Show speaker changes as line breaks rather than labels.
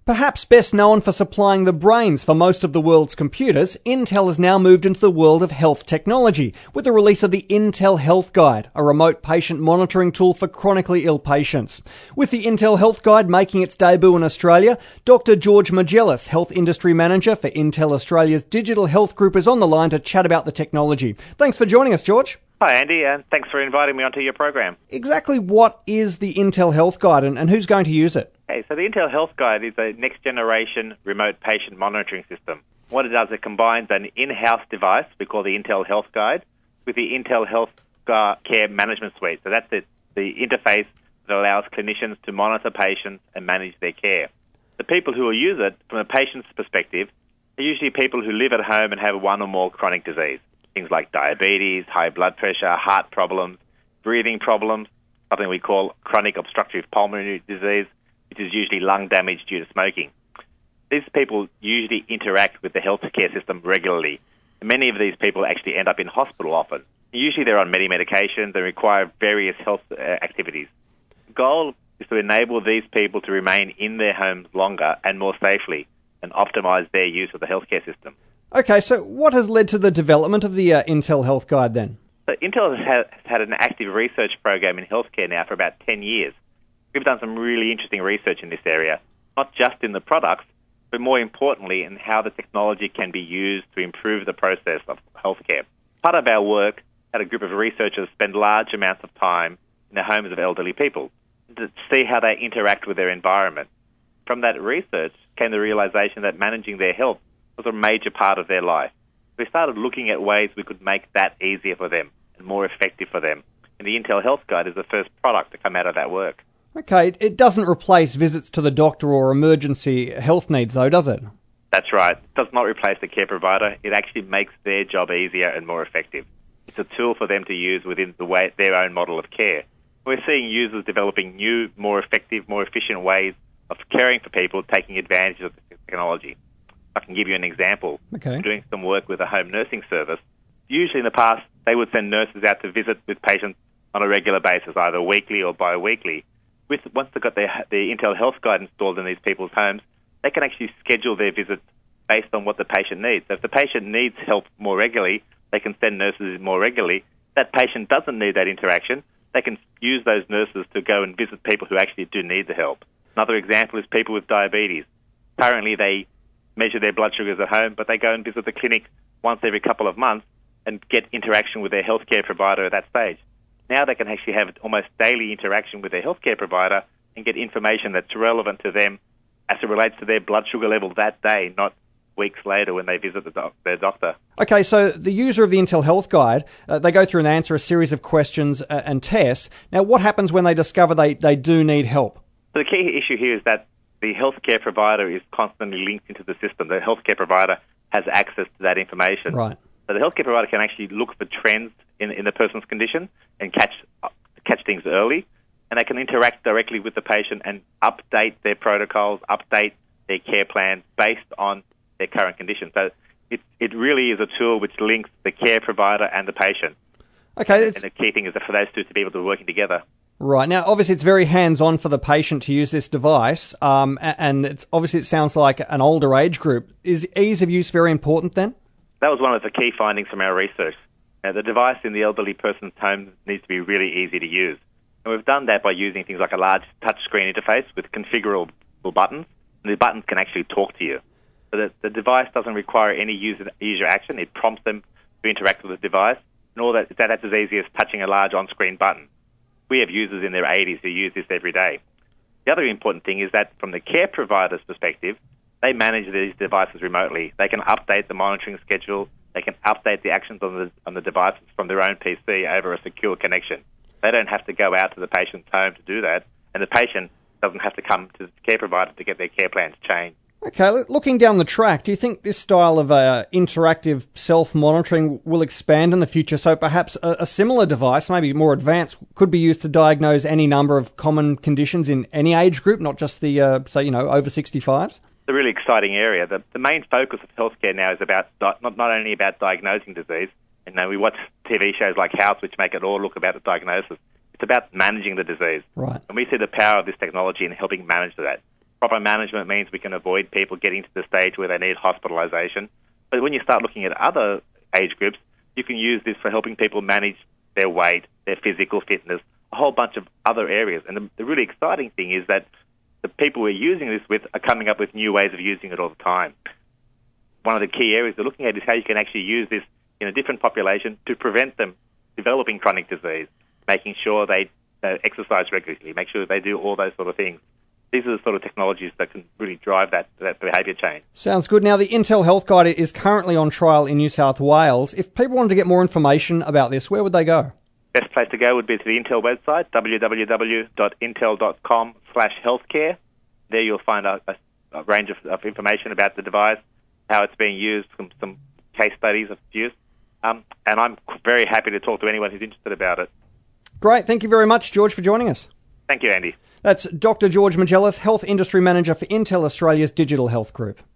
Perhaps best known for supplying the brains for most of the world's computers, Intel has now moved into the world of health technology with the release of the Intel Health Guide, a remote patient monitoring tool for chronically ill patients. With the Intel Health Guide making its debut in Australia, Dr. George Magellis, Health Industry Manager for Intel Australia's Digital Health Group, is on the line to chat about the technology. Thanks for joining us, George.
Hi, Andy, and thanks for inviting me onto your program.
Exactly what is the Intel Health Guide and who's going to use it?
Okay, so the Intel Health Guide is a next-generation remote patient monitoring system. What it does, it combines an in-house device we call the Intel Health Guide with the Intel Health Care Management Suite. So that's it, the interface that allows clinicians to monitor patients and manage their care. The people who will use it, from a patient's perspective, are usually people who live at home and have one or more chronic disease. Things like diabetes, high blood pressure, heart problems, breathing problems, something we call chronic obstructive pulmonary disease, which is usually lung damage due to smoking. These people usually interact with the healthcare system regularly. Many of these people actually end up in hospital often. Usually they're on many medications and require various health activities. The goal is to enable these people to remain in their homes longer and more safely and optimize their use of the healthcare system.
Okay, so what has led to the development of the Intel Health Guide then?
So Intel has had an active research program in healthcare now for about 10 years. We've done some really interesting research in this area, not just in the products, but more importantly in how the technology can be used to improve the process of healthcare. Part of our work had a group of researchers spend large amounts of time in the homes of elderly people to see how they interact with their environment. From that research came the realization that managing their health was a major part of their life. We started looking at ways we could make that easier for them and more effective for them. And the Intel Health Guide is the first product to come out of that work.
Okay, it doesn't replace visits to the doctor or emergency health needs, though, does it?
That's right. It does not replace the care provider. It actually makes their job easier and more effective. It's a tool for them to use within their own model of care. We're seeing users developing new, more effective, more efficient ways of caring for people, taking advantage of the technology. I can give you an example.
Okay.
We're doing some work with a home nursing service. Usually in the past, they would send nurses out to visit with patients on a regular basis, either weekly or bi-weekly. Once they've got the Intel Health Guide installed in these people's homes, they can actually schedule their visits based on what the patient needs. So if the patient needs help more regularly, they can send nurses more regularly. If that patient doesn't need that interaction, they can use those nurses to go and visit people who actually do need the help. Another example is people with diabetes. Currently, they measure their blood sugars at home, but they go and visit the clinic once every couple of months and get interaction with their healthcare provider at that stage. Now they can actually have almost daily interaction with their healthcare provider and get information that's relevant to them as it relates to their blood sugar level that day, not weeks later when they visit their doctor.
Okay, so the user of the Intel Health Guide, they go through and answer a series of questions and tests. Now, what happens when they discover they do need help?
So the key issue here is that the healthcare provider is constantly linked into the system. The healthcare provider has access to that information.
Right.
So the healthcare provider can actually look for trends in the person's condition and catch things early, and they can interact directly with the patient and update their protocols, update their care plans based on their current condition. So it really is a tool which links the care provider and the patient.
Okay.
And the key thing is for those two to be able to work together.
Right. Now, obviously, it's very hands-on for the patient to use this device, and it sounds like an older age group. Is ease of use very important then?
That was one of the key findings from our research. The device in the elderly person's home needs to be really easy to use. And we've done that by using things like a large touchscreen interface with configurable buttons, and the buttons can actually talk to you. So that the device doesn't require any user action. It prompts them to interact with the device, and all that's as easy as touching a large on-screen button. We have users in their 80s who use this every day. The other important thing is that from the care provider's perspective, they manage these devices remotely. They can update the monitoring schedule. They can update the actions on the devices from their own PC over a secure connection. They don't have to go out to the patient's home to do that, and the patient doesn't have to come to the care provider to get their care plans changed.
Okay, looking down the track, do you think this style of interactive self-monitoring will expand in the future? So perhaps a similar device, maybe more advanced, could be used to diagnose any number of common conditions in any age group, not just the, over 65s? It's
a really exciting area. The main focus of healthcare now is about not only about diagnosing disease. And we watch TV shows like House, which make it all look about the diagnosis. It's about managing the disease.
Right.
And we see the power of this technology in helping manage that. Proper management means we can avoid people getting to the stage where they need hospitalisation. But when you start looking at other age groups, you can use this for helping people manage their weight, their physical fitness, a whole bunch of other areas. And the really exciting thing is that the people we're using this with are coming up with new ways of using it all the time. One of the key areas they're looking at is how you can actually use this in a different population to prevent them developing chronic disease, making sure they exercise regularly, make sure they do all those sort of things. These are the sort of technologies that can really drive that behaviour change.
Sounds good. Now, the Intel Health Guide is currently on trial in New South Wales. If people wanted to get more information about this, where would they go?
Best place to go would be to the Intel website, www.intel.com/healthcare. There you'll find a range of information about the device, how it's being used, some case studies of use. And I'm very happy to talk to anyone who's interested about it.
Great. Thank you very much, George, for joining us.
Thank you, Andy.
That's Dr. George Magellas, Health Industry Manager for Intel Australia's Digital Health Group.